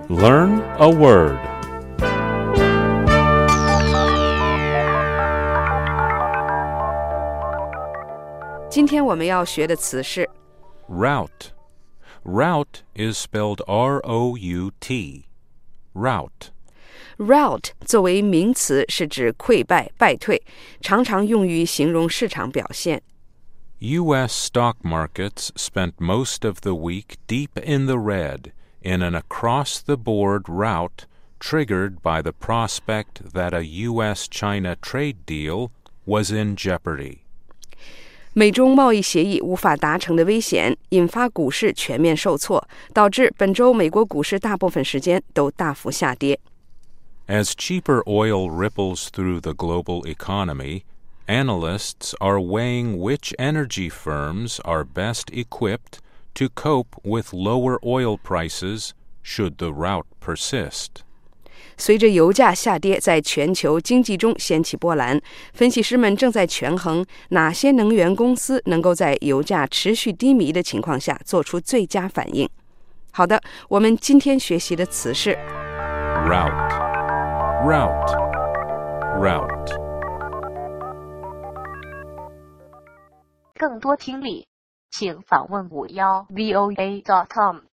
Learn a word. 今天我们要学的词是 Rout. Rout is spelled R-O-U-T. Rout. rout 作为名词是指溃败、败退，常常用于形容市场表现。 U.S. stock markets spent most of the week deep in the red in an across-the-board rout triggered by the prospect that a U.S.-China trade deal was in jeopardy. 美中贸易协议无法达成的危险，引发股市全面受挫，导致本周美国股市大部分时间都大幅下跌。 As cheaper oil ripples through the global economy, analysts are weighing which energy firms are best equipped to cope with lower oil prices should the rout persist. 随着油价下跌在全球经济中掀起波澜，分析师们正在权衡哪些能源公司能够在油价持续低迷的情况下做出最佳反应。好的，我们今天学习的词是 Rout. Rout. Rout. 更多听力，请访问51voa.com。